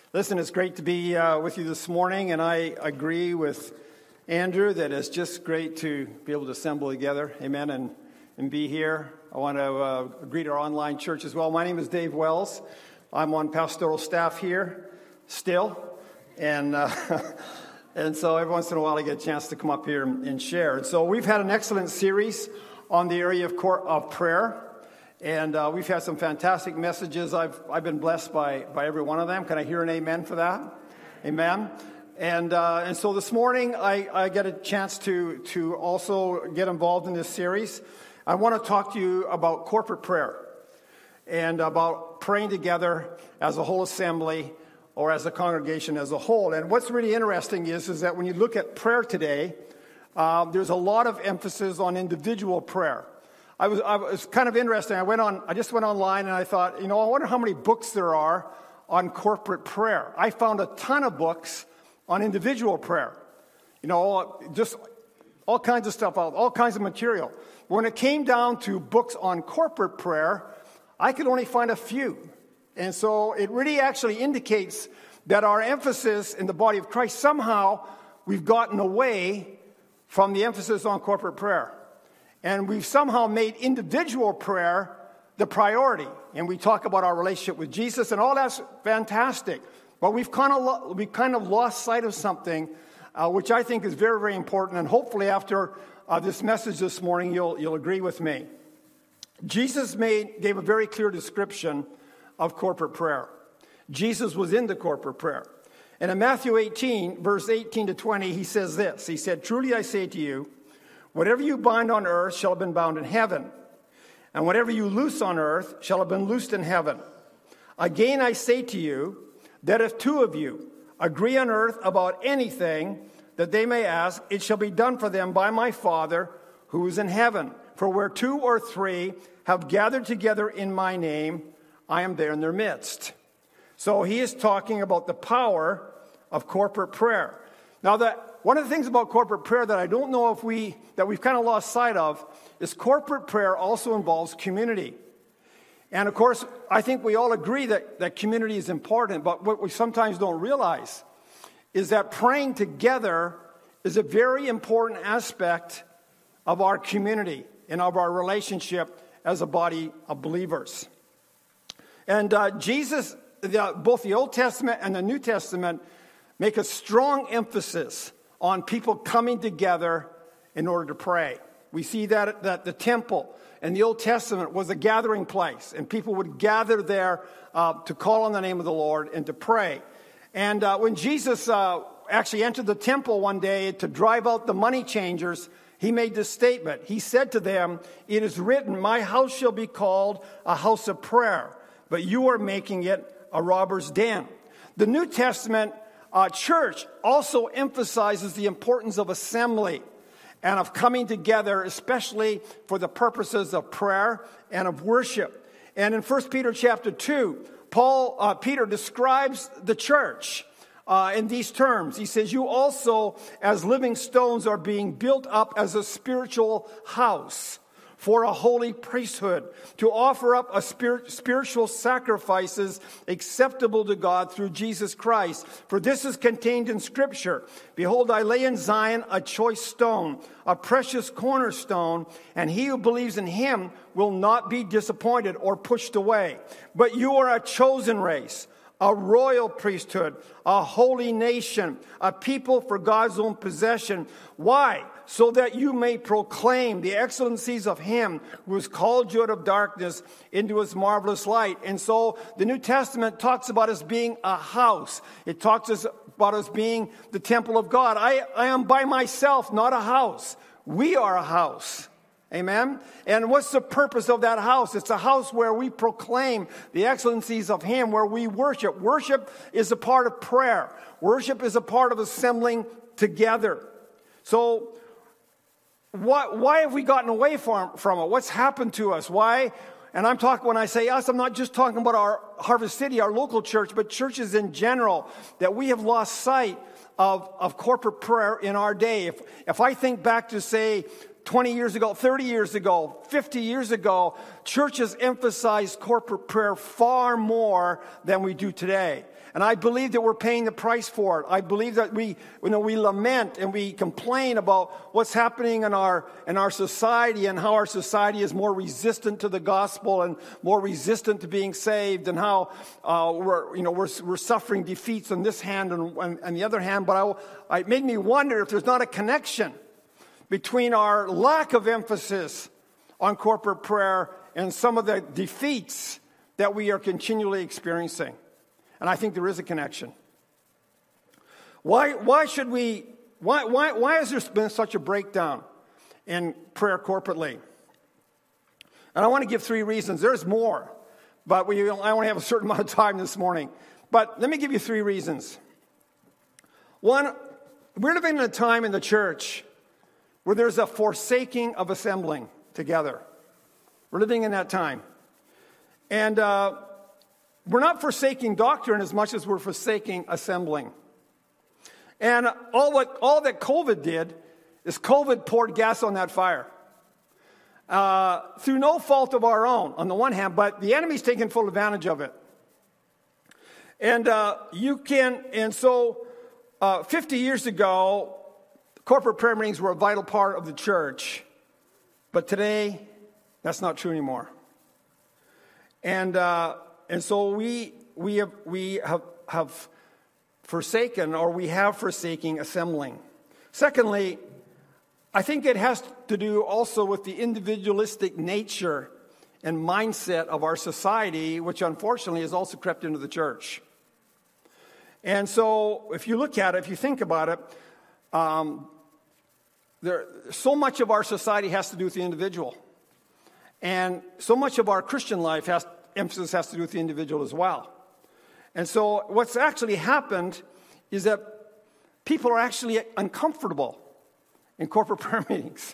Listen, it's great to be with you this morning, and I agree with Andrew that it's just great to be able to assemble together, amen, and be here. I want to greet our online church as well. My name is Dave Wells. I'm on pastoral staff here still, and and so every once in a while I get a chance to come up here and share. And so we've had an excellent series on the area of prayer. And we've had some fantastic messages. I've been blessed by every one of them. Can I hear an amen for that? Amen. And so this morning I get a chance to also get involved in this series. I want to talk to you about corporate prayer and about praying together as a whole assembly or as a congregation as a whole. And what's really interesting is that when you look at prayer today, there's a lot of emphasis on individual prayer. I was kind of interesting. I just went online and I thought, I wonder how many books there are on corporate prayer. I found a ton of books on individual prayer. Just all kinds of stuff, all kinds of material. When it came down to books on corporate prayer, I could only find a few. And so it really actually indicates that our emphasis in the body of Christ, somehow we've gotten away from the emphasis on corporate prayer. And we've somehow made individual prayer the priority. And we talk about our relationship with Jesus, and all that's fantastic. But we've kind of lost sight of something, which I think is very, very important. And hopefully after this message this morning, you'll agree with me. Jesus gave a very clear description of corporate prayer. Jesus was into corporate prayer. And in Matthew 18, verse 18 to 20, he says this. He said, "Truly I say to you, whatever you bind on earth shall have been bound in heaven, and whatever you loose on earth shall have been loosed in heaven. Again I say to you, that if two of you agree on earth about anything that they may ask, it shall be done for them by my Father who is in heaven. For where two or three have gathered together in my name, I am there in their midst." So he is talking about the power of corporate prayer. Now, one of the things about corporate prayer that I don't know if we've kind of lost sight of is corporate prayer also involves community. And of course, I think we all agree that community is important, but what we sometimes don't realize is that praying together is a very important aspect of our community and of our relationship as a body of believers. And Jesus, both the Old Testament and the New Testament, make a strong emphasis on people coming together in order to pray. We see that the temple in the Old Testament was a gathering place, and people would gather there to call on the name of the Lord and to pray. And when Jesus actually entered the temple one day to drive out the money changers, he made this statement. He said to them, "It is written, my house shall be called a house of prayer, but you are making it a robber's den." The New Testament church also emphasizes the importance of assembly and of coming together, especially for the purposes of prayer and of worship. And in 1 Peter chapter 2, Peter describes the church in these terms. He says, "You also, as living stones, are being built up as a spiritual house for a holy priesthood, to offer up a spiritual sacrifices acceptable to God through Jesus Christ. For this is contained in Scripture. Behold, I lay in Zion a choice stone, a precious cornerstone, and he who believes in him will not be disappointed or pushed away. But you are a chosen race, a royal priesthood, a holy nation, a people for God's own possession." Why? "So that you may proclaim the excellencies of him who has called you out of darkness into his marvelous light." And so the New Testament talks about us being a house. It talks about us being the temple of God. I am by myself, not a house. We are a house. Amen? And what's the purpose of that house? It's a house where we proclaim the excellencies of him, where we worship. Worship is a part of prayer. Worship is a part of assembling together. So why have we gotten away from it? What's happened to us? Why? And when I say us, I'm not just talking about our Harvest City, our local church, but churches in general, that we have lost sight of corporate prayer in our day. If I think back to, say, 20 years ago, 30 years ago, 50 years ago, churches emphasized corporate prayer far more than we do today. And I believe that we're paying the price for it. I believe that we lament and we complain about what's happening in our society and how our society is more resistant to the gospel and more resistant to being saved, and how we're suffering defeats on this hand and the other hand. But it made me wonder if there's not a connection between our lack of emphasis on corporate prayer and some of the defeats that we are continually experiencing. And I think there is a connection. Why has there been such a breakdown in prayer corporately? And I want to give 3 reasons. There's more, but I only have a certain amount of time this morning. But let me give you 3 reasons. One, we're living in a time in the church where there's a forsaking of assembling together. We're living in that time. And we're not forsaking doctrine as much as we're forsaking assembling. And all that COVID did is COVID poured gas on that fire. Through no fault of our own, on the one hand, but the enemy's taking full advantage of it. And so 50 years ago, corporate prayer meetings were a vital part of the church. But today, that's not true anymore. And so we have forsaken assembling. Secondly, I think it has to do also with the individualistic nature and mindset of our society, which unfortunately has also crept into the church. And so if you look at it, if you think about it, so much of our society has to do with the individual. And so much of our Christian life emphasis has to do with the individual as well. And so what's actually happened is that people are actually uncomfortable in corporate prayer meetings.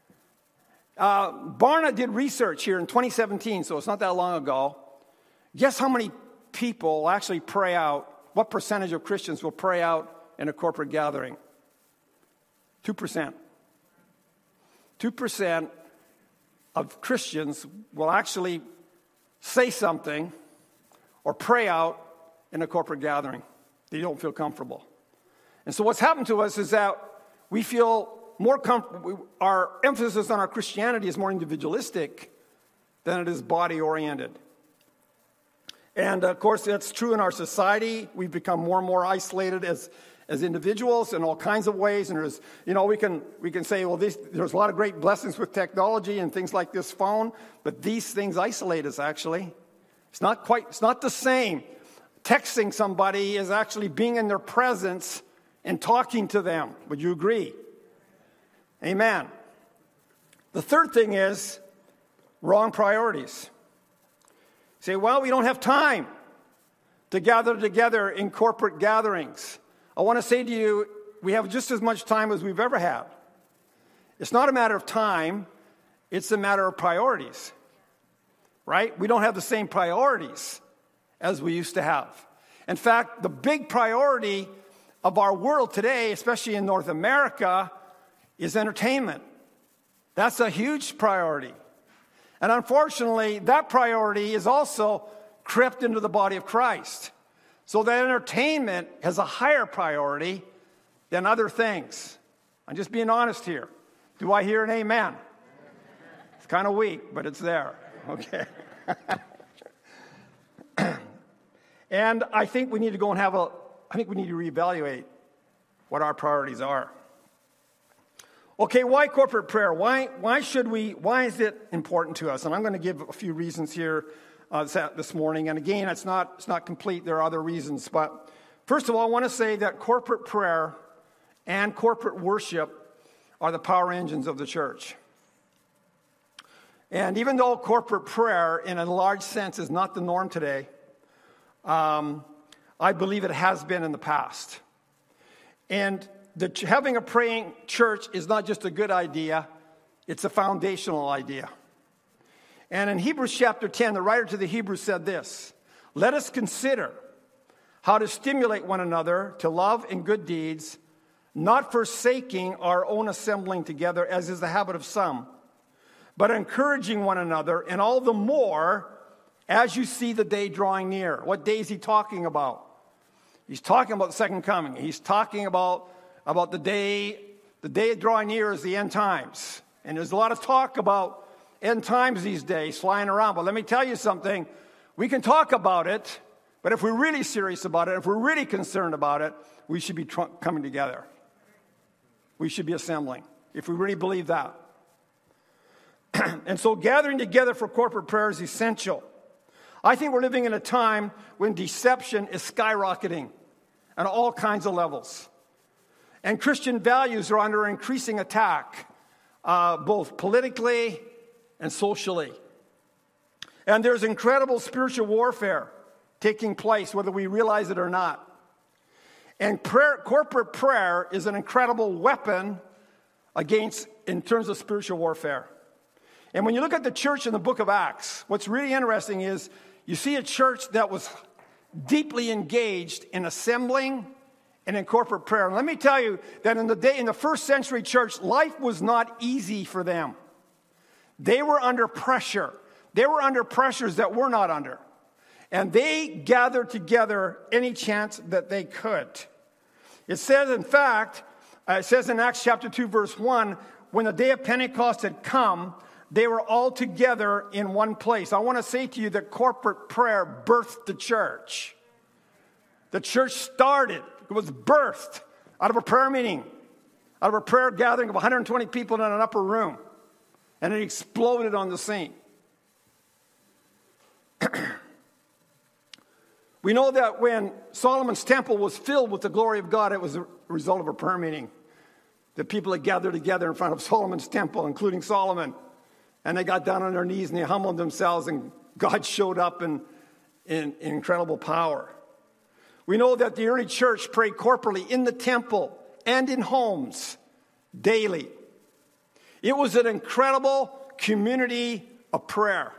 Barna did research here in 2017, so it's not that long ago. Guess how many people actually pray out, what percentage of Christians will pray out in a corporate gathering? 2%. 2% of Christians will actually say something or pray out in a corporate gathering. They don't feel comfortable. And so what's happened to us is that we feel more comfortable. Our emphasis on our Christianity is more individualistic than it is body-oriented. And of course, that's true in our society. We've become more and more isolated as individuals in all kinds of ways. And there's, we can say, well, there's a lot of great blessings with technology and things like this phone, but these things isolate us actually. It's not the same. Texting somebody is actually being in their presence and talking to them. Would you agree? Amen. The third thing is wrong priorities. Say, well, we don't have time to gather together in corporate gatherings. I want to say to you, we have just as much time as we've ever had. It's not a matter of time, it's a matter of priorities. Right? We don't have the same priorities as we used to have. In fact, the big priority of our world today, especially in North America, is entertainment. That's a huge priority. And unfortunately, that priority is also crept into the body of Christ. So that entertainment has a higher priority than other things. I'm just being honest here. Do I hear an amen? It's kind of weak, but it's there. Okay. And I think we need to go and we need to reevaluate what our priorities are. Okay, why corporate prayer? Why is it important to us? And I'm going to give a few reasons here this morning. And again, it's not complete. There are other reasons. But first of all, I want to say that corporate prayer and corporate worship are the power engines of the church. And even though corporate prayer, in a large sense, is not the norm today, I believe it has been in the past. And having a praying church is not just a good idea, it's a foundational idea. And in Hebrews chapter 10, the writer to the Hebrews said this: "Let us consider how to stimulate one another to love and good deeds, not forsaking our own assembling together, as is the habit of some, but encouraging one another, and all the more as you see the day drawing near. What day is he talking about? He's talking about the second coming. He's talking about the day drawing near is the end times. And there's a lot of talk about end times these days flying around. But let me tell you something. We can talk about it, but if we're really serious about it, if we're really concerned about it, we should be coming together. We should be assembling, if we really believe that. And so gathering together for corporate prayer is essential. I think we're living in a time when deception is skyrocketing on all kinds of levels. And Christian values are under increasing attack, both politically and socially. And there's incredible spiritual warfare taking place, whether we realize it or not. And corporate prayer is an incredible weapon in terms of spiritual warfare. And when you look at the church in the book of Acts, what's really interesting is you see a church that was deeply engaged in assembling and in corporate prayer. And let me tell you that in the first century church, life was not easy for them. They were under pressure. They were under pressures that we're not under. And they gathered together any chance that they could. It says, in fact, in Acts chapter 2, verse 1, when the day of Pentecost had come, they were all together in one place. I want to say to you that corporate prayer birthed the church. The church started, it was birthed out of a prayer meeting, out of a prayer gathering of 120 people in an upper room. And it exploded on the scene. We know that when Solomon's temple was filled with the glory of God, it was a result of a prayer meeting. The people had gathered together in front of Solomon's temple, including Solomon. And they got down on their knees and they humbled themselves, and God showed up in incredible power. We know that the early church prayed corporately in the temple and in homes daily. It was an incredible community of prayer.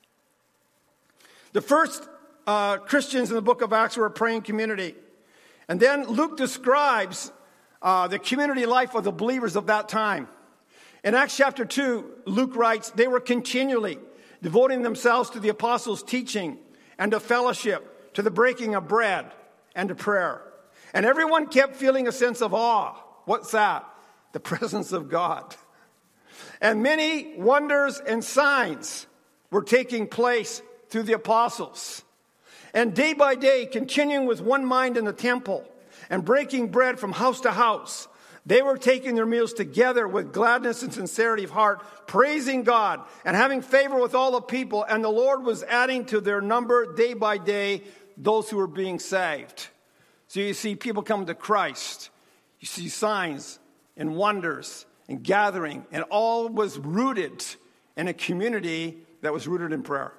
The first Christians in the book of Acts were a praying community. And then Luke describes the community life of the believers of that time. In Acts chapter 2, Luke writes, they were continually devoting themselves to the apostles' teaching and to fellowship, to the breaking of bread and to prayer. And everyone kept feeling a sense of awe. What's that? The presence of God. And many wonders and signs were taking place through the apostles. And day by day, continuing with one mind in the temple and breaking bread from house to house, they were taking their meals together with gladness and sincerity of heart, praising God and having favor with all the people. And the Lord was adding to their number day by day those who were being saved. So you see people come to Christ. You see signs and wonders and gathering. And all was rooted in a community that was rooted in prayer.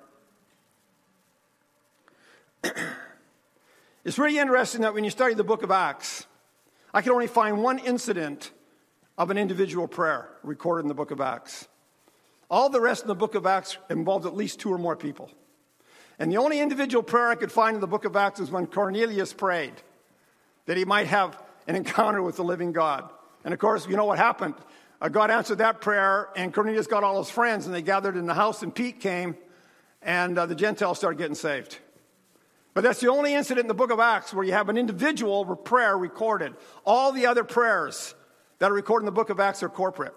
It's really interesting that when you study the book of Acts, I can only find one incident of an individual prayer recorded in the book of Acts. All the rest in the book of Acts involved at least two or more people. And the only individual prayer I could find in the book of Acts is when Cornelius prayed that he might have an encounter with the living God. And of course, you know what happened. God answered that prayer, and Cornelius got all his friends, and they gathered in the house, and Pete came, and the Gentiles started getting saved. But that's the only incident in the book of Acts where you have an individual prayer recorded. All the other prayers that are recorded in the book of Acts are corporate.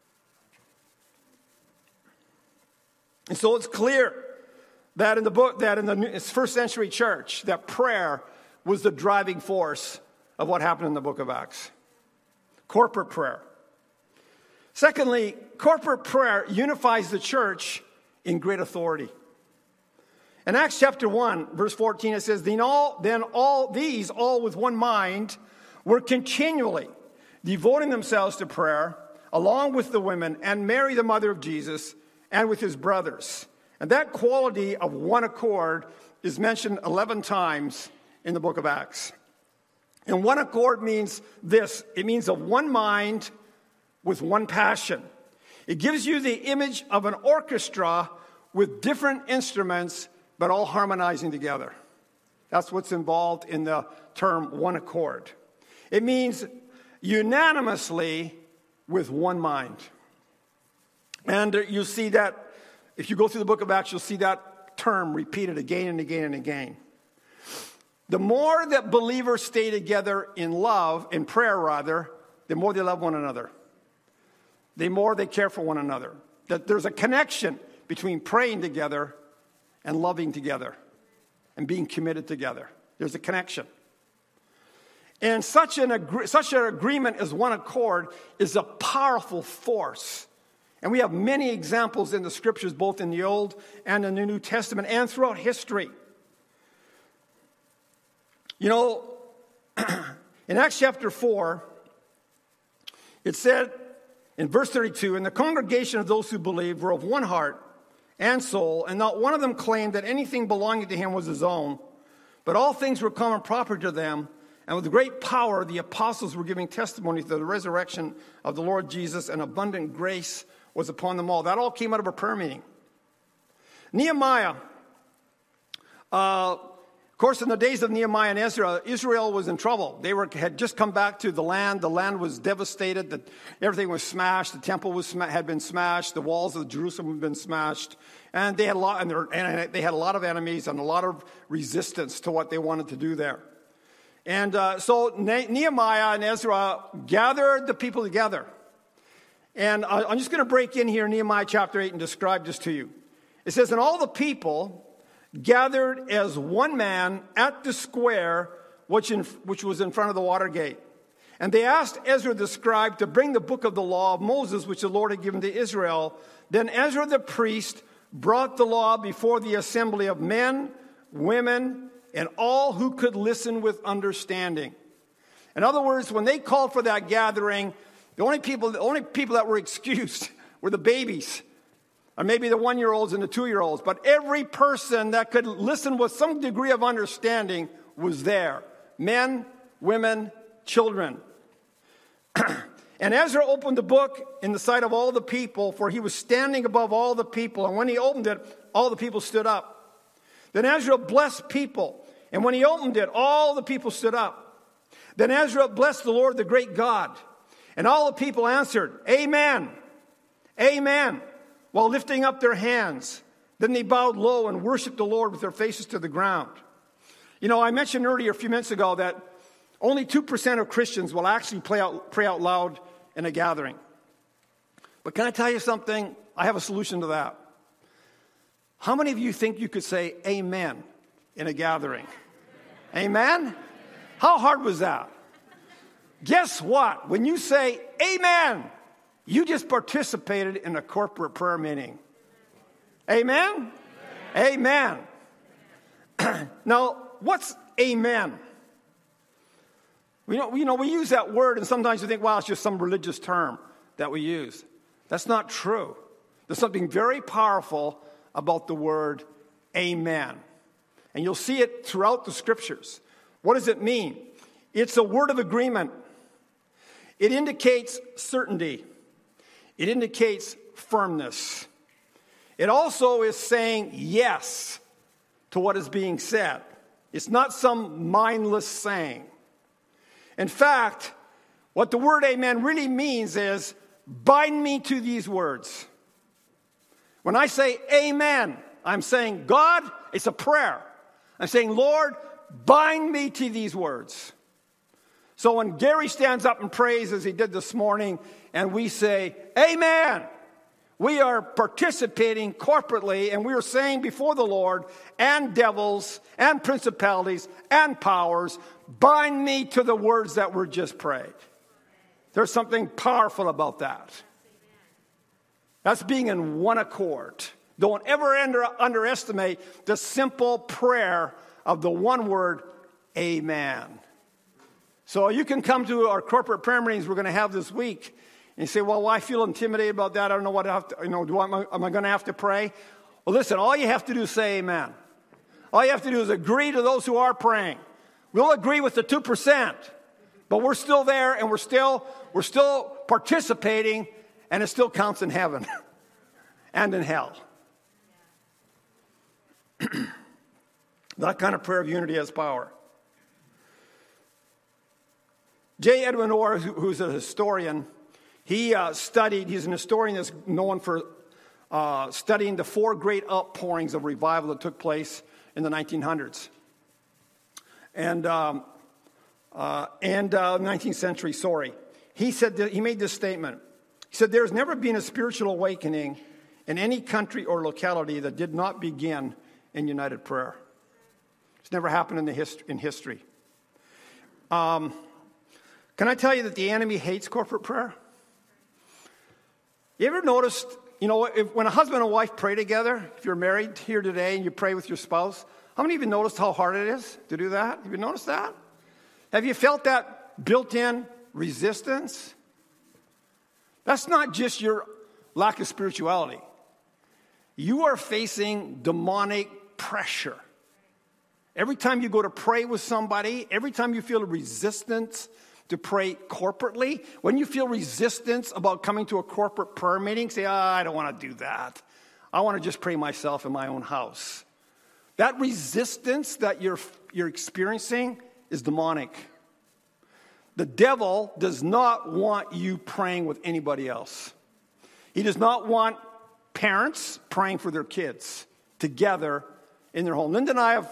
And so it's clear that in the first century church, that prayer was the driving force of what happened in the book of Acts. Corporate prayer. Secondly, corporate prayer unifies the church in great authority. In Acts chapter 1, verse 14, it says, Then all these, all with one mind, were continually devoting themselves to prayer, along with the women, and Mary, the mother of Jesus, and with his brothers. And that quality of one accord is mentioned 11 times in the book of Acts. And one accord means this. It means of one mind with one passion. It gives you the image of an orchestra with different instruments, but all harmonizing together. That's what's involved in the term one accord. It means unanimously with one mind. And you see that, if you go through the book of Acts, you'll see that term repeated again and again and again. The more that believers stay together in love, in prayer rather, the more they love one another. The more they care for one another. That there's a connection between praying together and loving together and being committed together. There's a connection. And such an agreement as one accord is a powerful force. And we have many examples in the scriptures, both in the Old and in the New Testament and throughout history. You know, in Acts chapter 4, it said in verse 32, "And the congregation of those who believed were of one heart and soul, and not one of them claimed that anything belonging to him was his own, but all things were common property to them. And with great power the apostles were giving testimony to the resurrection of the Lord Jesus, and abundant grace was upon them all." That all came out of a prayer meeting. Nehemiah, of course, in the days of Nehemiah and Ezra, Israel was in trouble. They had just come back to the land. The land was devastated. Everything was smashed. The temple had been smashed. The walls of Jerusalem had been smashed. And they had they had a lot of enemies and a lot of resistance to what they wanted to do there. And so Nehemiah and Ezra gathered the people together. And I'm just going to break in here in Nehemiah chapter 8 and describe this to you. It says, "And all the people gathered as one man at the square which was in front of the water gate. And they asked Ezra the scribe to bring the book of the law of Moses, which the Lord had given to Israel. Then Ezra the priest brought the law before the assembly of men, women, and all who could listen with understanding." In other words, when they called for that gathering, the only people that were excused were the babies, or maybe the 1-year-olds and the 2-year-olds. But every person that could listen with some degree of understanding was there. Men, women, children. And Ezra opened the book in the sight of all the people, for he was standing above all the people. And when he opened it, all the people stood up. Then Ezra blessed people. And when he opened it, all the people stood up. Then Ezra blessed the Lord, the great God. And all the people answered, "Amen, amen," while lifting up their hands. Then they bowed low and worshiped the Lord with their faces to the ground. You know, I mentioned earlier, a few minutes ago, that only 2% of Christians will actually pray out loud in a gathering. But can I tell you something? I have a solution to that. How many of you think you could say amen in a gathering? Amen? How hard was that? Guess what? When you say amen, you just participated in a corporate prayer meeting. Amen? Amen. Now, what's amen? We use that word, and sometimes you think, wow, it's just some religious term that we use. That's not true. There's something very powerful about the word amen. And you'll see it throughout the scriptures. What does it mean? It's a word of agreement. It indicates certainty. It indicates firmness. It also is saying yes to what is being said. It's not some mindless saying. In fact, what the word amen really means is, bind me to these words. When I say amen, I'm saying, God, it's a prayer. I'm saying, Lord, bind me to these words. So when Gary stands up and prays as he did this morning, and we say, amen, we are participating corporately, and we are saying before the Lord, and devils, and principalities, and powers, bind me to the words that were just prayed. There's something powerful about that. That's being in one accord. Don't ever underestimate the simple prayer of the one word, amen. So you can come to our corporate prayer meetings we're going to have this week, and you say, well, I feel intimidated about that. I don't know what I have to, am I going to have to pray? Well, listen, all you have to do is say amen. All you have to do is agree to those who are praying. We'll agree with the 2%, but we're still there, and we're still participating, and it still counts in heaven and in hell. That kind of prayer of unity has power. J. Edwin Orr, who's a historian, he's an historian that's known for studying the 4 great outpourings of revival that took place in the 1900s. And 19th century, He said he made this statement. He said, "There's never been a spiritual awakening in any country or locality that did not begin in united prayer." It's never happened in history. Can I tell you that the enemy hates corporate prayer? You ever noticed, when a husband and wife pray together, if you're married here today and you pray with your spouse, how many of you noticed how hard it is to do that? Have you noticed that? Have you felt that built-in resistance? That's not just your lack of spirituality. You are facing demonic pressure. Every time you go to pray with somebody, every time you feel a resistance to pray corporately, when you feel resistance about coming to a corporate prayer meeting, say, I don't want to do that. I want to just pray myself in my own house. That resistance that you're experiencing is demonic. The devil does not want you praying with anybody else. He does not want parents praying for their kids together in their home. Linda and I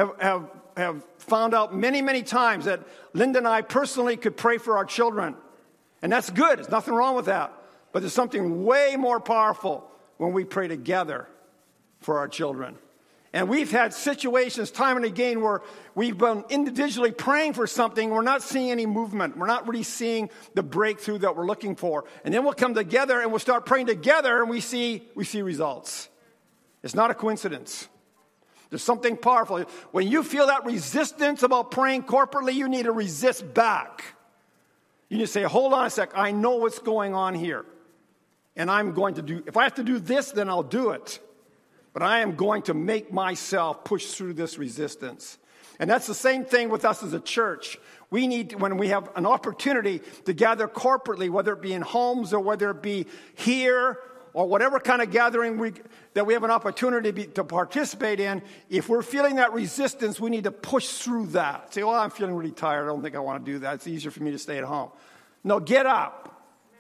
have found out many, many times that Linda and I personally could pray for our children. And that's good. There's nothing wrong with that. But there's something way more powerful when we pray together for our children. And we've had situations time and again where we've been individually praying for something. We're not seeing any movement. We're not really seeing the breakthrough that we're looking for. And then we'll come together and we'll start praying together and we see results. It's not a coincidence. There's something powerful. When you feel that resistance about praying corporately, you need to resist back. You need to say, hold on a sec. I know what's going on here. And I'm going to if I have to do this, then I'll do it. But I am going to make myself push through this resistance. And that's the same thing with us as a church. We need, when we have an opportunity to gather corporately, whether it be in homes or whether it be here or whatever kind of gathering that we have an opportunity to participate in, if we're feeling that resistance, we need to push through that. Say, I'm feeling really tired. I don't think I want to do that. It's easier for me to stay at home. No, get up.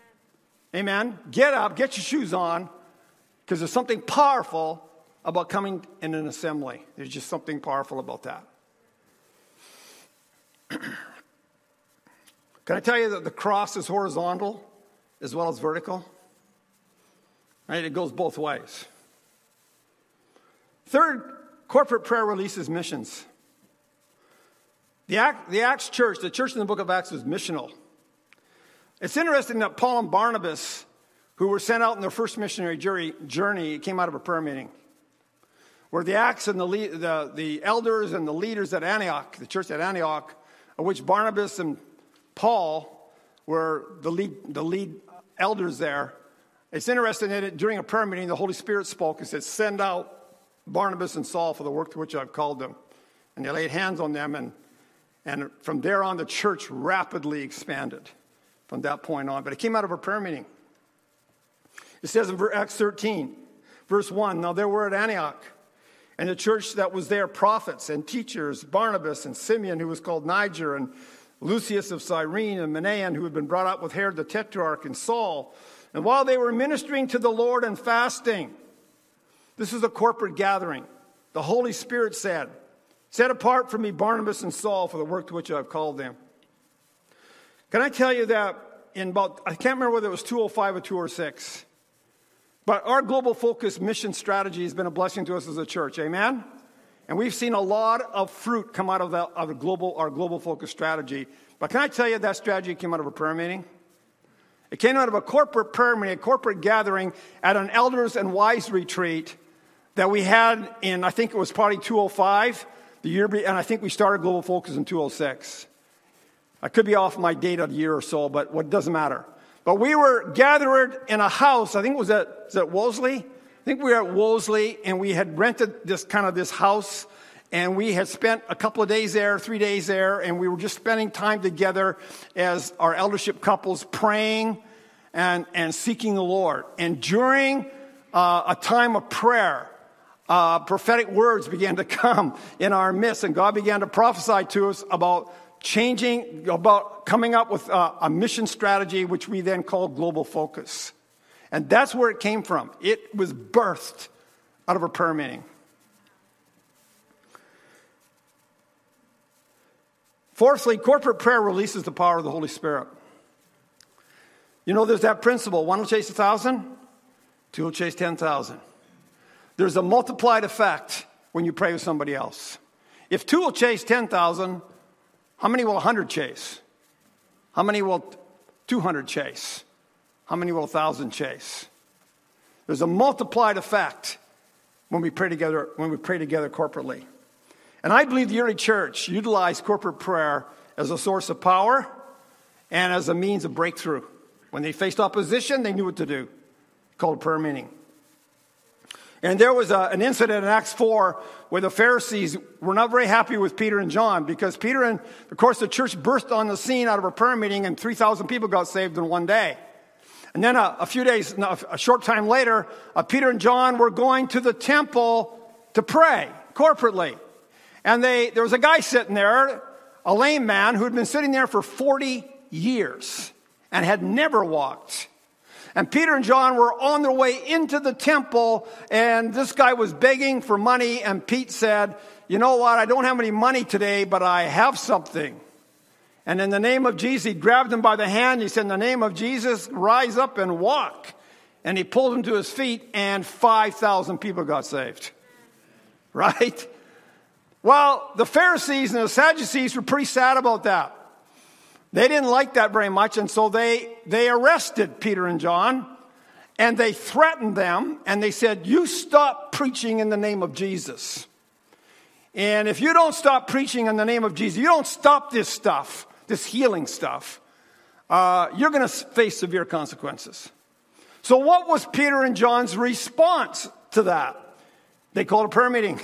Amen. Get up. Get your shoes on. Because there's something powerful about coming in an assembly. There's just something powerful about that. Can I tell you that the cross is horizontal as well as vertical? Right? It goes both ways. Third, corporate prayer releases missions. The Acts church, the church in the book of Acts, was missional. It's interesting that Paul and Barnabas, who were sent out in their first missionary journey, came out of a prayer meeting. Where the Acts and the elders and the leaders at Antioch, the church at Antioch, of which Barnabas and Paul were the lead elders there. It's interesting that during a prayer meeting, the Holy Spirit spoke and said, send out Barnabas and Saul for the work to which I've called them. And they laid hands on them, and from there on, the church rapidly expanded from that point on. But it came out of a prayer meeting. It says in Acts 13, verse 1, now there were at Antioch, and the church that was there, prophets and teachers, Barnabas and Simeon, who was called Niger, and Lucius of Cyrene, and Manaen, who had been brought up with Herod the Tetrarch, and Saul. And while they were ministering to the Lord and fasting, this is a corporate gathering, the Holy Spirit said, set apart for me Barnabas and Saul for the work to which I have called them. Can I tell you that I can't remember whether it was 205 or 206, but our global focus mission strategy has been a blessing to us as a church. Amen? And we've seen a lot of fruit come out of our global focus strategy. But can I tell you that strategy came out of a prayer meeting? It came out of a corporate prayer meeting, a corporate gathering at an elders and wise retreat that we had in, I think it was probably 205, and I think we started global focus in 206. I could be off my date of the year or so, but what doesn't matter. But we were gathered in a house. I think it was at Wolseley. I think we were at Wolseley, and we had rented this house, and we had spent a couple of days there, 3 days there, and we were just spending time together as our eldership couples, praying and seeking the Lord. And during a time of prayer, prophetic words began to come in our midst, and God began to prophesy to us about coming up with a mission strategy, which we then called Global Focus. And that's where it came from. It was birthed out of a prayer meeting. Fourthly, corporate prayer releases the power of the Holy Spirit. You know, there's that principle. 1 will chase 1,000, 2 will chase 10,000. There's a multiplied effect when you pray with somebody else. If 2 will chase 10,000, how many will 100 chase? How many will 200 chase? How many will 1,000 chase? There's a multiplied effect when we pray together corporately. And I believe the early church utilized corporate prayer as a source of power and as a means of breakthrough. When they faced opposition, they knew what to do. Called a prayer meeting. And there was an incident in Acts 4 where the Pharisees were not very happy with Peter and John because Peter and, of course, the church burst on the scene out of a prayer meeting and 3,000 people got saved in one day. And then a short time later, Peter and John were going to the temple to pray corporately. And there was a guy sitting there, a lame man, who had been sitting there for 40 years and had never walked. And Peter and John were on their way into the temple, and this guy was begging for money, and Pete said, you know what, I don't have any money today, but I have something. And in the name of Jesus, he grabbed him by the hand. He said, in the name of Jesus, rise up and walk. And he pulled him to his feet, and 5,000 people got saved. Right? Well, the Pharisees and the Sadducees were pretty sad about that. They didn't like that very much, and so they arrested Peter and John, and they threatened them, and they said, you stop preaching in the name of Jesus. And if you don't stop preaching in the name of Jesus, you don't stop this stuff, this healing stuff, you're going to face severe consequences. So what was Peter and John's response to that? They called a prayer meeting.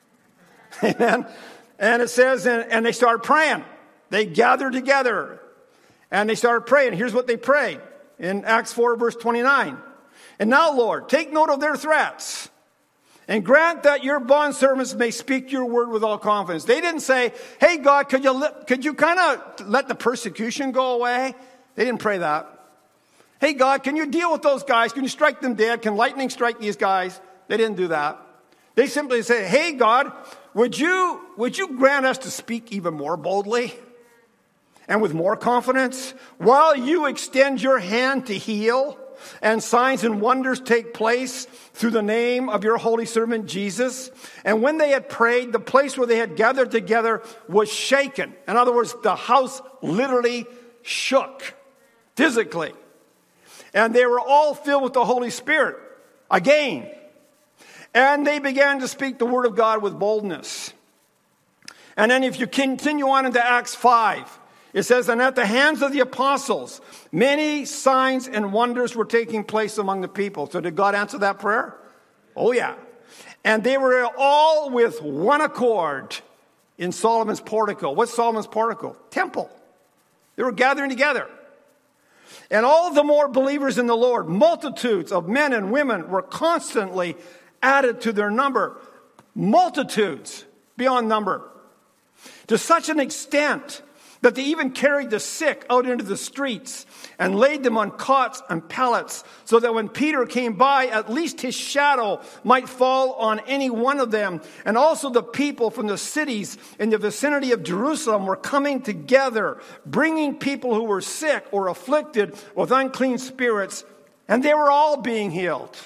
Amen. And it says, and they started praying. They gathered together and they started praying. Here's what they prayed in Acts 4, verse 29. And now, Lord, take note of their threats and grant that your bondservants may speak your word with all confidence. They didn't say, hey, God, could you kind of let the persecution go away? They didn't pray that. Hey, God, can you deal with those guys? Can you strike them dead? Can lightning strike these guys? They didn't do that. They simply said, hey, God, would you grant us to speak even more boldly and with more confidence while you extend your hand to heal and signs and wonders take place through the name of your holy servant Jesus? And when they had prayed, the place where they had gathered together was shaken. In other words, the house literally shook physically. And they were all filled with the Holy Spirit again. And they began to speak the word of God with boldness. And then if you continue on into Acts 5, it says, and at the hands of the apostles, many signs and wonders were taking place among the people. So did God answer that prayer? Oh, yeah. And they were all with one accord in Solomon's portico. What's Solomon's portico? Temple. They were gathering together. And all the more believers in the Lord, multitudes of men and women were constantly added to their number. Multitudes beyond number. To such an extent that they even carried the sick out into the streets and laid them on cots and pallets so that when Peter came by, at least his shadow might fall on any one of them. And also the people from the cities in the vicinity of Jerusalem were coming together, bringing people who were sick or afflicted with unclean spirits, and they were all being healed.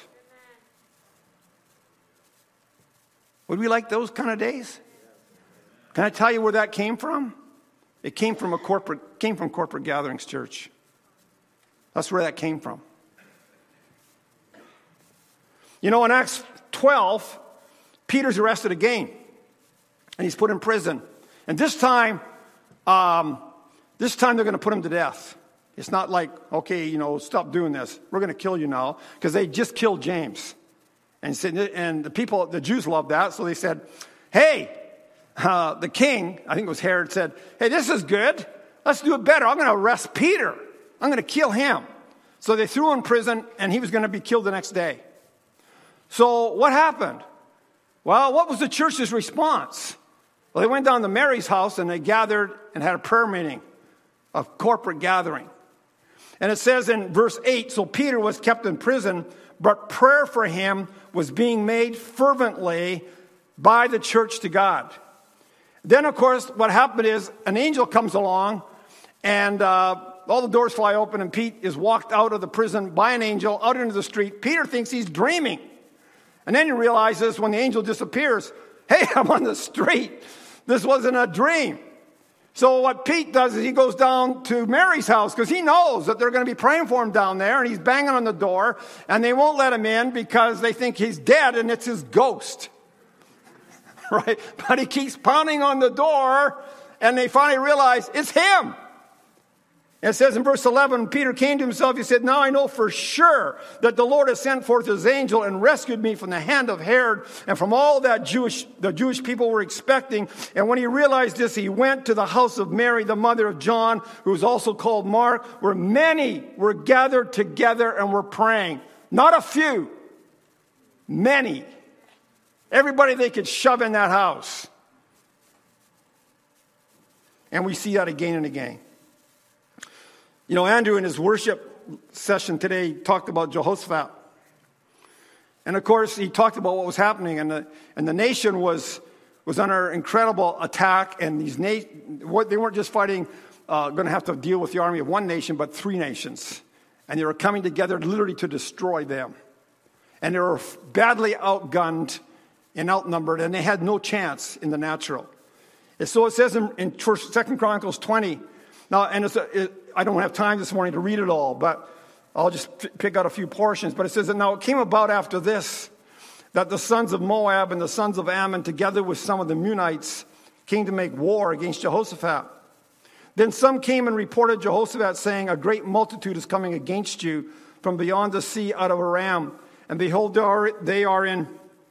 Would we like those kind of days? Can I tell you where that came from? It came from corporate gatherings, church. That's where that came from. You know, in Acts 12, Peter's arrested again, and he's put in prison. And this time they're going to put him to death. It's not like, okay, stop doing this. We're going to kill you now, because they just killed James. And the Jews loved that, so they said, hey, the king, I think it was Herod, said, hey, this is good. Let's do it better. I'm going to arrest Peter. I'm going to kill him. So they threw him in prison, and he was going to be killed the next day. So what happened? Well, what was the church's response? Well, they went down to Mary's house and they gathered and had a prayer meeting, a corporate gathering. And it says in verse 8, so Peter was kept in prison, but prayer for him was being made fervently by the church to God. Then, of course, what happened is an angel comes along and all the doors fly open and Pete is walked out of the prison by an angel out into the street. Peter thinks he's dreaming. And then he realizes when the angel disappears, hey, I'm on the street. This wasn't a dream. So what Pete does is he goes down to Mary's house because he knows that they're going to be praying for him down there, and he's banging on the door, and they won't let him in because they think he's dead and it's his ghost. Right? But he keeps pounding on the door, and they finally realize it's him. It says in verse 11, Peter came to himself. He said, now I know for sure that the Lord has sent forth his angel and rescued me from the hand of Herod and from all that the Jewish people were expecting. And when he realized this, he went to the house of Mary, the mother of John, who is also called Mark, where many were gathered together and were praying. Not a few, many. Everybody they could shove in that house. And we see that again and again. You know, Andrew in his worship session today talked about Jehoshaphat. And of course, he talked about what was happening. And the nation was under incredible attack. And they weren't just fighting, going to have to deal with the army of one nation, but three nations. And they were coming together literally to destroy them. And they were badly outgunned and outnumbered. And they had no chance in the natural. And so it says in 2 Chronicles 20. Now, and I don't have time this morning to read it all, but I'll just pick out a few portions. But it says that now it came about after this that the sons of Moab and the sons of Ammon, together with some of the Meunites, came to make war against Jehoshaphat. Then some came and reported Jehoshaphat, saying, a great multitude is coming against you from beyond the sea out of Aram. And behold, they are on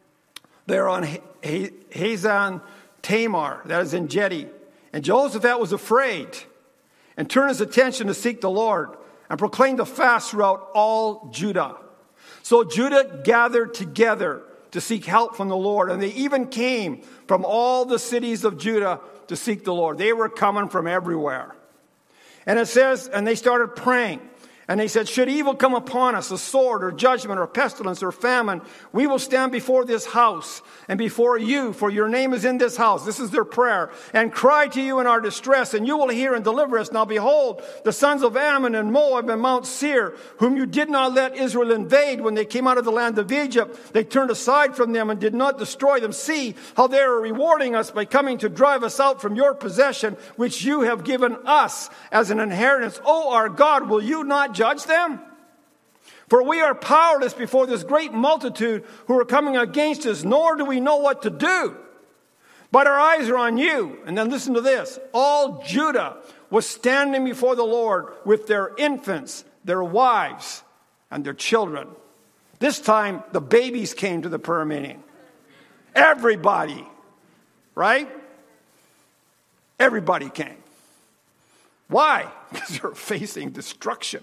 Hazan Tamar, that is in Gedi. And Jehoshaphat was afraid and turned his attention to seek the Lord and proclaimed a fast throughout all Judah. So Judah gathered together to seek help from the Lord, and they even came from all the cities of Judah to seek the Lord. They were coming from everywhere. And it says, and they started praying. And they said, should evil come upon us, a sword or judgment or pestilence or famine, we will stand before this house and before you, for your name is in this house. This is their prayer. And cry to you in our distress, and you will hear and deliver us. Now behold, the sons of Ammon and Moab and Mount Seir, whom you did not let Israel invade when they came out of the land of Egypt, they turned aside from them and did not destroy them. See how they are rewarding us by coming to drive us out from your possession, which you have given us as an inheritance. O our God, will you not judge them? For we are powerless before this great multitude who are coming against us, nor do we know what to do. But our eyes are on you. And then listen to this. All Judah was standing before the Lord with their infants, their wives, and their children. This time, the babies came to the prayer meeting. Everybody. Right? Everybody came. Why? Because they're facing destruction.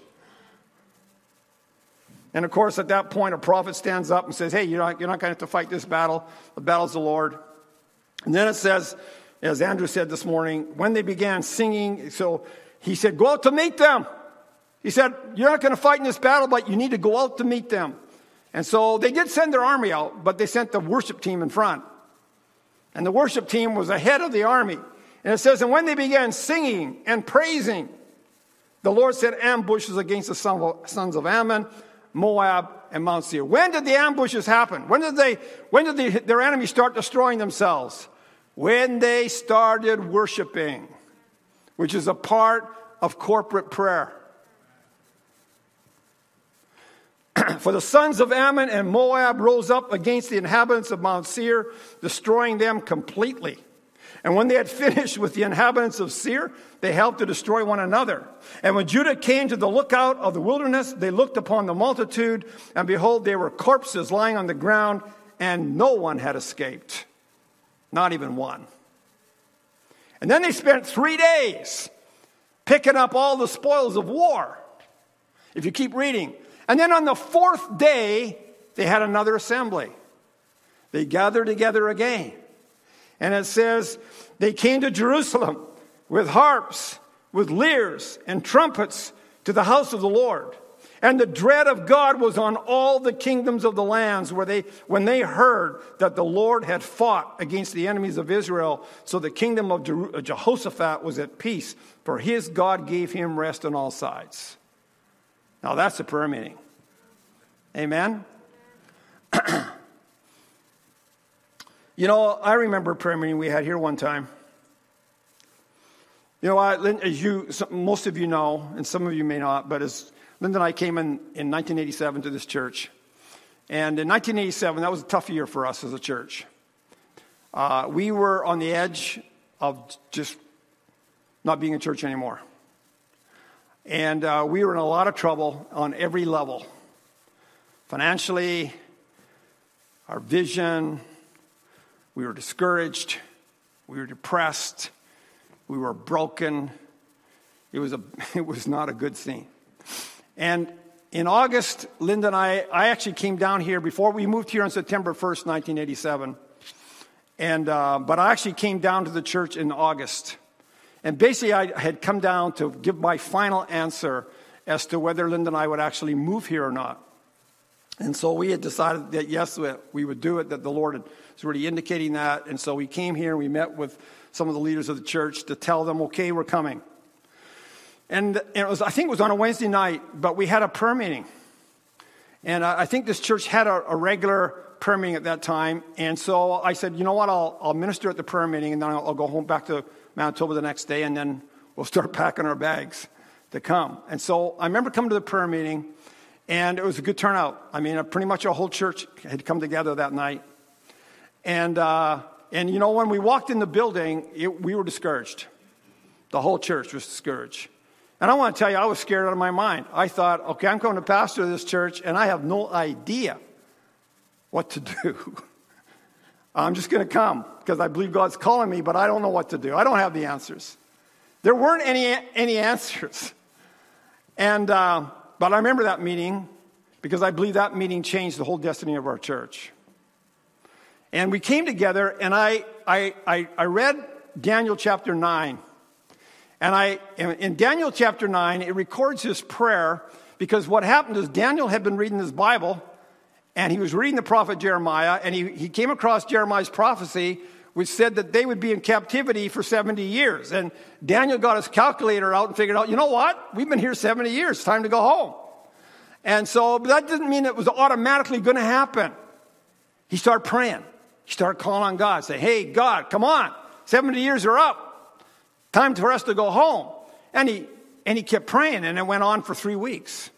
And of course, at that point, a prophet stands up and says, hey, you're not going to have to fight this battle. The battle's the Lord. And then it says, as Andrew said this morning, when they began singing, so he said, go out to meet them. He said, you're not going to fight in this battle, but you need to go out to meet them. And so they did send their army out, but they sent the worship team in front. And the worship team was ahead of the army. And it says, and when they began singing and praising, the Lord set ambushes against the sons of Ammon, Moab, and Mount Seir. When did the ambushes happen? When did their enemies start destroying themselves? When they started worshiping, which is a part of corporate prayer. For the sons of Ammon and Moab rose up against the inhabitants of Mount Seir, destroying them completely. And when they had finished with the inhabitants of Seir, they helped to destroy one another. And when Judah came to the lookout of the wilderness, they looked upon the multitude, and behold, they were corpses lying on the ground, and no one had escaped. Not even one. And then they spent 3 days picking up all the spoils of war. If you keep reading. And then on the 4th day, they had another assembly. They gathered together again. And it says They came to Jerusalem with harps, with lyres and trumpets to the house of the Lord. And the dread of God was on all the kingdoms of the lands when they heard that the Lord had fought against the enemies of Israel. So the kingdom of Jehoshaphat was at peace, for his God gave him rest on all sides. Now that's a prayer meeting. Amen? I remember a prayer meeting we had here one time. As most of you know, and some of you may not, but as Linda and I came in 1987 to this church. And in 1987, that was a tough year for us as a church. We were on the edge of just not being a church anymore. And we were in a lot of trouble on every level. Financially, our vision, we were discouraged, we were depressed, we were broken. It was not a good scene. And in August, Linda and I actually came down here before we moved here on September 1st, 1987. But I actually came down to the church in August. And basically, I had come down to give my final answer as to whether Linda and I would actually move here or not. And so we had decided that, yes, we would do it, that the Lord was already indicating that. And so we came here and we met with some of the leaders of the church to tell them, okay, we're coming. And I think it was on a Wednesday night, but we had a prayer meeting. And I think this church had a regular prayer meeting at that time. And so I said, you know what, I'll minister at the prayer meeting, and then I'll go home back to Manitoba the next day, and then we'll start packing our bags to come. And so I remember coming to the prayer meeting, and it was a good turnout. I mean, pretty much our whole church had come together that night. And when we walked in the building, we were discouraged. The whole church was discouraged. And I want to tell you, I was scared out of my mind. I thought, okay, I'm going to pastor this church, and I have no idea what to do. I'm just going to come because I believe God's calling me, but I don't know what to do. I don't have the answers. There weren't any answers. But I remember that meeting because I believe that meeting changed the whole destiny of our church. And we came together, and I read Daniel chapter 9. And in Daniel chapter 9, it records his prayer because what happened is Daniel had been reading his Bible, and he was reading the prophet Jeremiah, and he came across Jeremiah's prophecy, which said that they would be in captivity for 70 years. And Daniel got his calculator out and figured out, you know what? We've been here 70 years. It's time to go home. And so but that didn't mean it was automatically going to happen. He started praying. He started calling on God, say, hey, God, come on. 70 years are up. Time for us to go home. And he kept praying, and it went on for 3 weeks.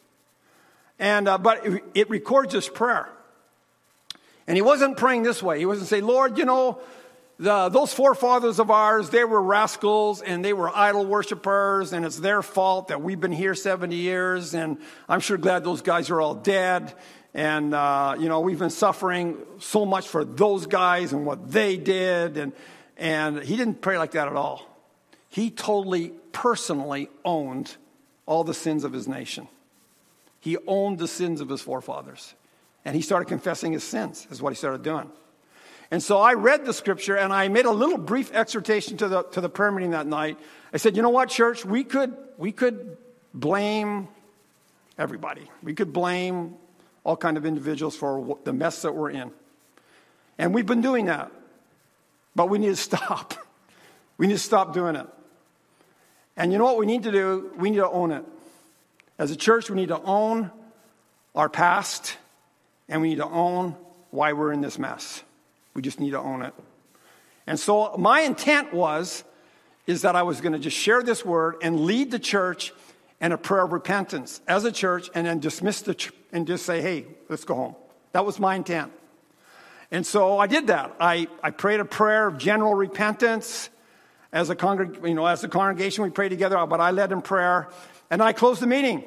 But it records his prayer. And he wasn't praying this way. He wasn't saying, Lord, those forefathers of ours, they were rascals, and they were idol worshipers, and it's their fault that we've been here 70 years, and I'm sure glad those guys are all dead. And, we've been suffering so much for those guys and what they did. And he didn't pray like that at all. He totally, personally owned all the sins of his nation. He owned the sins of his forefathers. And he started confessing his sins, is what he started doing. And so I read the scripture, and I made a little brief exhortation to the prayer meeting that night. I said, you know what, church? We could blame everybody. We could blame all kinds of individuals for the mess that we're in. And we've been doing that. But we need to stop. We need to stop doing it. And you know what we need to do? We need to own it. As a church, we need to own our past, and we need to own why we're in this mess. We just need to own it. And so my intent is that I was going to just share this word and lead the church in a prayer of repentance as a church, and then dismiss and just say, hey, let's go home. That was my intent. And so I did that. I prayed a prayer of general repentance. As a congregation, we prayed together, but I led in prayer, and I closed the meeting.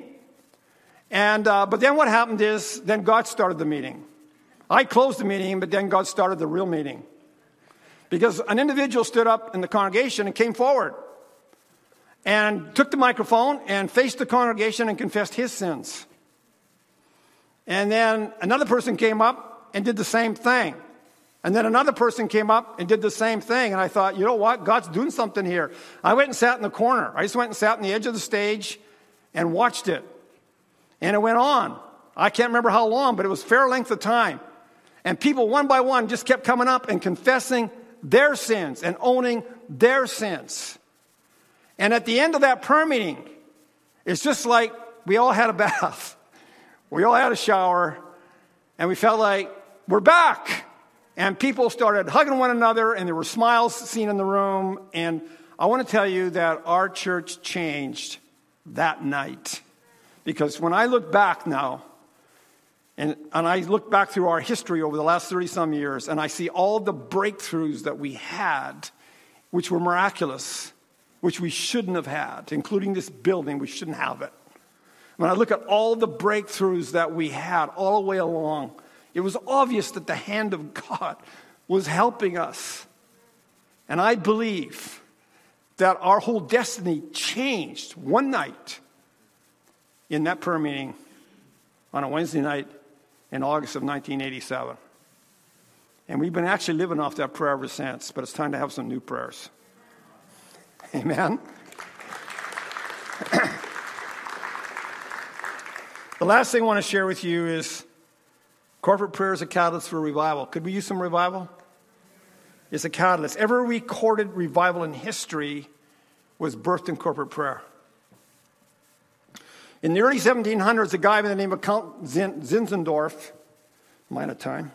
But then what happened is, then God started the meeting. I closed the meeting, but then God started the real meeting. Because an individual stood up in the congregation and came forward and took the microphone and faced the congregation and confessed his sins. And then another person came up and did the same thing. And then another person came up and did the same thing. And I thought, you know what? God's doing something here. I went and sat in the corner. I just went and sat on the edge of the stage and watched it. And it went on. I can't remember how long, but it was a fair length of time. And people one by one just kept coming up and confessing their sins and owning their sins. And at the end of that prayer meeting, it's just like we all had a bath. We all had a shower. And we felt like we're back. And people started hugging one another, and there were smiles seen in the room. And I want to tell you that our church changed that night. Because when I look back now, and I look back through our history over the last 30-some years, and I see all the breakthroughs that we had, which were miraculous, which we shouldn't have had, including this building, we shouldn't have it. When I look at all the breakthroughs that we had all the way along, it was obvious that the hand of God was helping us. And I believe that our whole destiny changed one night in that prayer meeting on a Wednesday night in August of 1987. And we've been actually living off that prayer ever since, but it's time to have some new prayers. Amen? The last thing I want to share with you is corporate prayer is a catalyst for revival. Could we use some revival? It's a catalyst. Every recorded revival in history was birthed in corporate prayer. In the early 1700s, a guy by the name of Count Zinzendorf, am I out of time?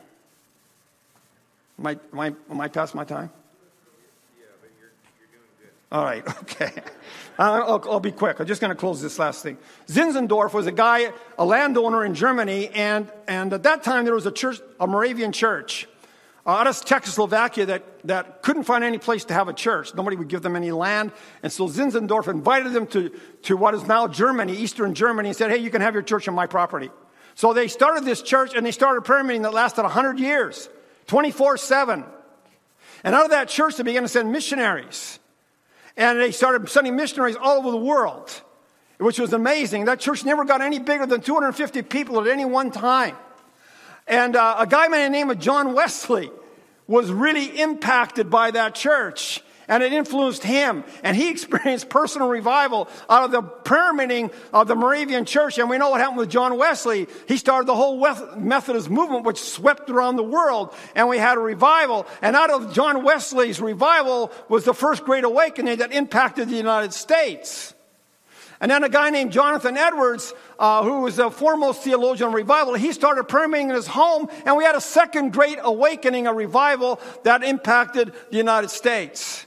Am I past my time? Yeah, but you're doing good. All right, okay. I'll be quick. I'm just going to close this last thing. Zinzendorf was a guy, a landowner in Germany, and at that time there was a church, a Moravian church, out of Czechoslovakia that couldn't find any place to have a church. Nobody would give them any land. And so Zinzendorf invited them to what is now Germany, Eastern Germany, and said, hey, you can have your church on my property. So they started this church, and they started a prayer meeting that lasted 100 years, 24/7. And out of that church, they began to send missionaries. And they started sending missionaries all over the world, which was amazing. That church never got any bigger than 250 people at any one time. And a guy by the name of John Wesley was really impacted by that church, and it influenced him. And he experienced personal revival out of the prayer meeting of the Moravian church. And we know what happened with John Wesley. He started the whole Methodist movement, which swept around the world, and we had a revival. And out of John Wesley's revival was the first Great Awakening that impacted the United States. And then a guy named Jonathan Edwards, who was the foremost theologian in revival, he started prayer meeting in his home, and we had a second Great Awakening, a revival that impacted the United States.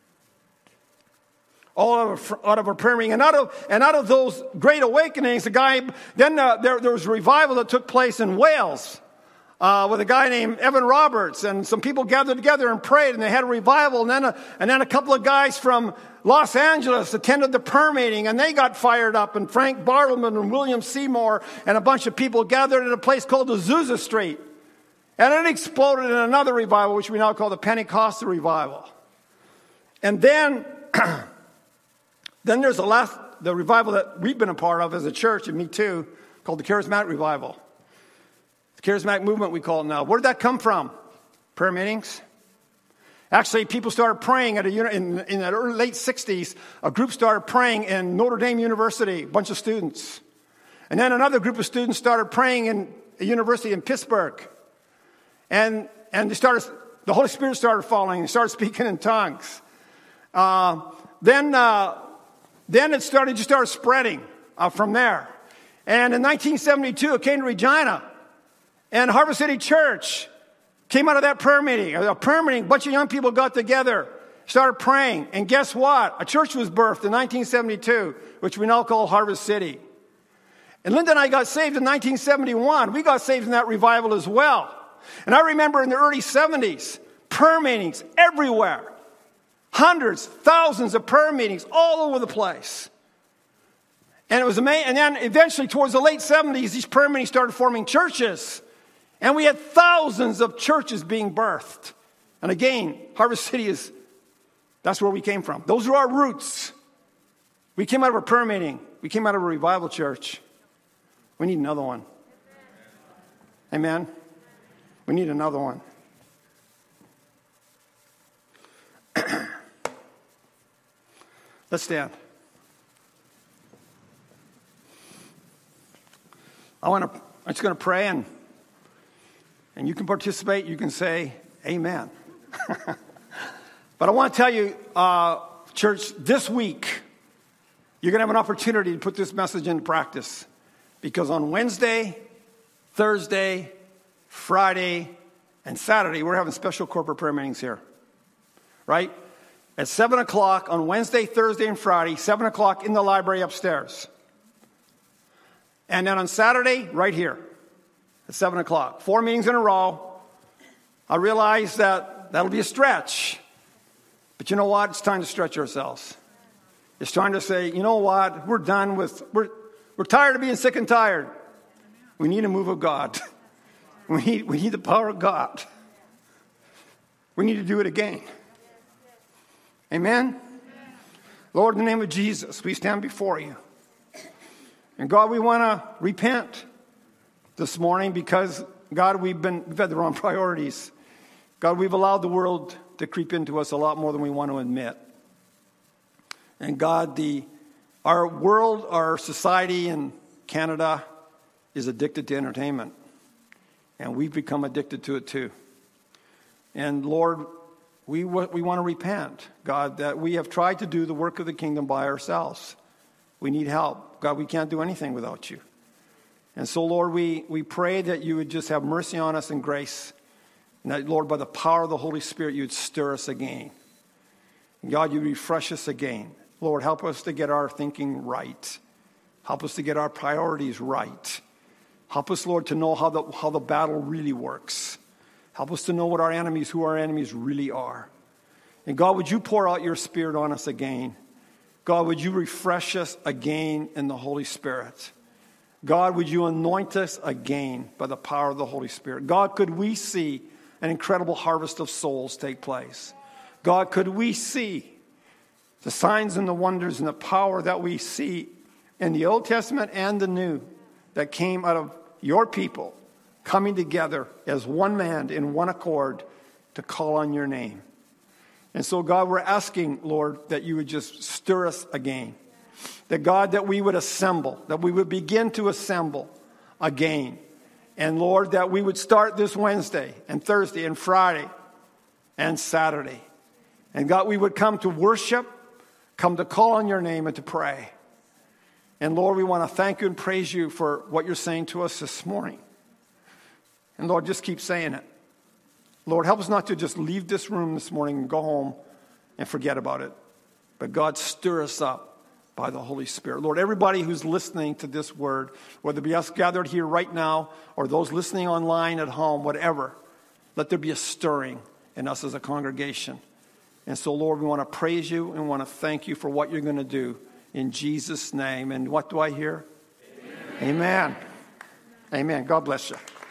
All out of a prayer meeting. And out of those Great Awakenings, there was a revival that took place in Wales with a guy named Evan Roberts, and some people gathered together and prayed, and they had a revival. And then a couple of guys from Los Angeles attended the prayer meeting, and they got fired up. And Frank Bartleman and William Seymour and a bunch of people gathered at a place called Azusa Street. And it exploded in another revival, which we now call the Pentecostal revival. And then there's the revival that we've been a part of as a church, and me too, called the Charismatic Revival. The Charismatic movement, we call it now. Where did that come from? Prayer meetings. Actually, people started praying in the early, late 60s. A group started praying in Notre Dame University, a bunch of students. And then another group of students started praying in a university in Pittsburgh. And the Holy Spirit started falling. They started speaking in tongues. Then it started spreading from there. And in 1972, it came to Regina. And Harvest City Church came out of that prayer meeting. A bunch of young people got together, started praying. And guess what? A church was birthed in 1972, which we now call Harvest City. And Linda and I got saved in 1971. We got saved in that revival as well. And I remember in the early 70s, prayer meetings everywhere. Hundreds, thousands of prayer meetings all over the place. And it was amazing. And then eventually, towards the late 70s, these prayer meetings started forming churches. And we had thousands of churches being birthed. And again, Harvest City that's where we came from. Those are our roots. We came out of a prayer meeting. We came out of a revival church. We need another one. Amen? We need another one. Let's stand. I'm just going to pray, and you can participate. You can say amen. But I want to tell you, church, this week, you're going to have an opportunity to put this message into practice. Because on Wednesday, Thursday, Friday, and Saturday, we're having special corporate prayer meetings here. Right? At 7 o'clock on Wednesday, Thursday, and Friday, 7 o'clock in the library upstairs. And then on Saturday, right here at 7 o'clock. 4 meetings in a row. I realize that'll be a stretch. But you know what? It's time to stretch ourselves. It's time to say, you know what? We're done with, we're tired of being sick and tired. We need a move of God. We need the power of God. We need to do it again. Amen? Lord, in the name of Jesus, we stand before you. And God, we want to repent this morning because, God, we've had the wrong priorities. God, we've allowed the world to creep into us a lot more than we want to admit. And God, our world, our society in Canada is addicted to entertainment. And we've become addicted to it too. And Lord, we want to repent, God, that we have tried to do the work of the kingdom by ourselves. We need help. God, we can't do anything without you. And so, Lord, we pray that you would just have mercy on us and grace. And that, Lord, by the power of the Holy Spirit, you would stir us again. And God, you refresh us again. Lord, help us to get our thinking right. Help us to get our priorities right. Help us, Lord, to know how the battle really works. Help us to know who our enemies really are. And God, would you pour out your Spirit on us again? God, would you refresh us again in the Holy Spirit? God, would you anoint us again by the power of the Holy Spirit? God, could we see an incredible harvest of souls take place? God, could we see the signs and the wonders and the power that we see in the Old Testament and the New that came out of your people coming together as one man in one accord to call on your name? And so, God, we're asking, Lord, that you would just stir us again. That, God, that we would assemble, that we would begin to assemble again. And, Lord, that we would start this Wednesday and Thursday and Friday and Saturday. And, God, we would come to worship, come to call on your name and to pray. And, Lord, we want to thank you and praise you for what you're saying to us this morning. And, Lord, just keep saying it. Lord, help us not to just leave this room this morning and go home and forget about it. But, God, stir us up by the Holy Spirit. Lord, everybody who's listening to this word, whether it be us gathered here right now or those listening online at home, whatever, let there be a stirring in us as a congregation. And so, Lord, we want to praise you and want to thank you for what you're going to do in Jesus' name. And what do I hear? Amen. Amen. God bless you.